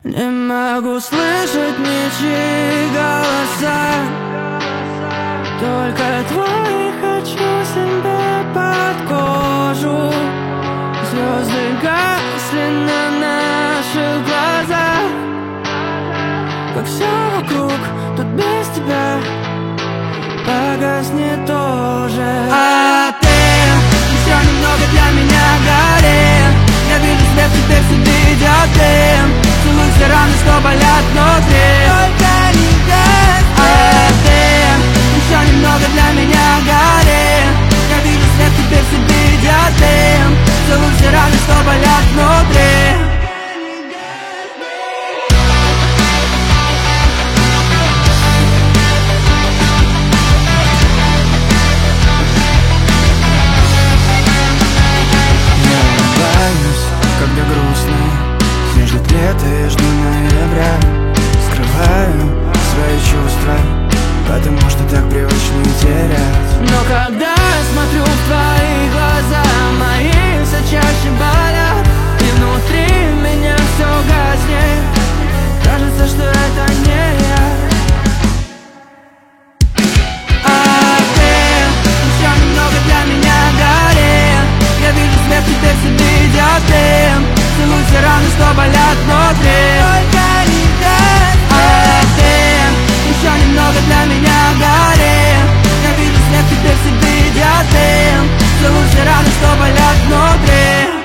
Не могу слышать ничьи голоса, только твои хочу себе под кожу. Звезды гасли на наших глазах, как все вокруг тут без тебя погаснет тоже. А ты еще немного для меня горит. Я вижу свет, теперь все видят дым. Целуй все раны, что болят внутри. Только не дай. А ты еще немного для меня горит. Я вижу свет, теперь все видят дым. Целуй все раны, что болят внутри. Когда грустно, снежит лето, я жду ноября. Скрываю свои чувства, потому что так привычно терять. Но когда я смотрю в твои глаза, мои все чаще болят, и внутри меня все гаснет. Кажется, что это не я. А ты еще немного для меня горит. Я вижу свет, теперь все видят дым. Целуй все раны, что болят внутри. Только не дай. А ты еще немного для меня горит. Я вижу свет, теперь все видят дым. Целуй все раны, что болят внутри.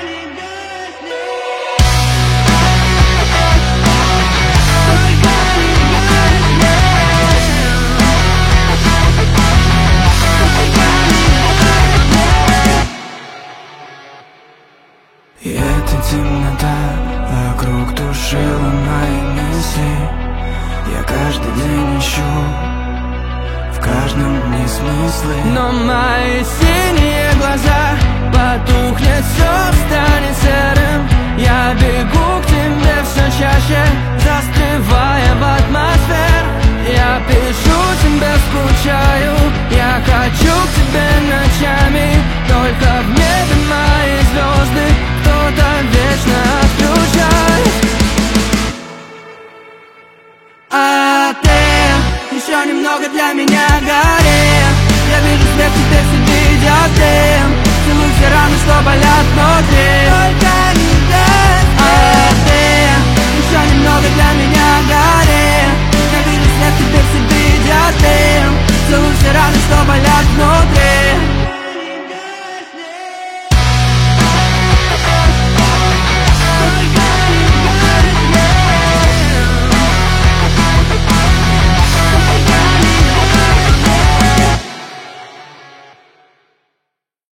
И эта темнота вокруг душила мои мысли. Я каждый день ищу в каждом дне смыслы. Но мои синие глаза потухнет, все станет серым. Я бегу к тебе все чаще, застревая в атмосфере. Я пишу тебе, скучаю, я хочу к тебе ночами. Только в небе мои звезды кто-то вечно отключает. А ты еще немного для меня горит. Я вижу свет, теперь все видят дым. Целуй все раны, что болят внутри. Только